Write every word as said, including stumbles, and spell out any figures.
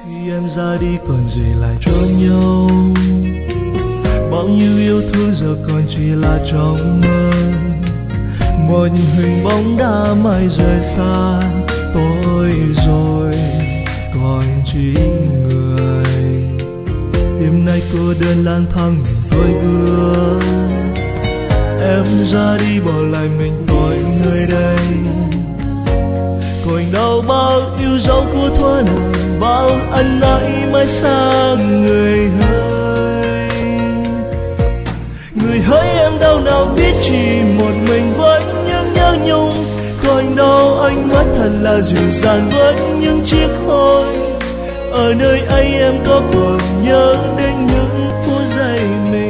Khi em ra đi còn gì lại cho nhau, bao nhiêu yêu thương giờ còn chỉ là trong mơ. Một hình bóng đã mãi rời xa tôi rồi, còn chỉ người. Đêm nay cô đơn lang thang mình tôi ước, em ra đi bỏ lại mình tôi nơi đây. Còn đâu bao yêu dấu của thuở nào, bao ân ái mãi xa người hỡi. Người hỡi em đâu nào biết chỉ một mình vẫn những nhớ nhung. Còn đâu ánh mắt thật là dịu dàng với những chiếc hôn. Ở nơi ấy em có còn nhớ đến những phút giây mình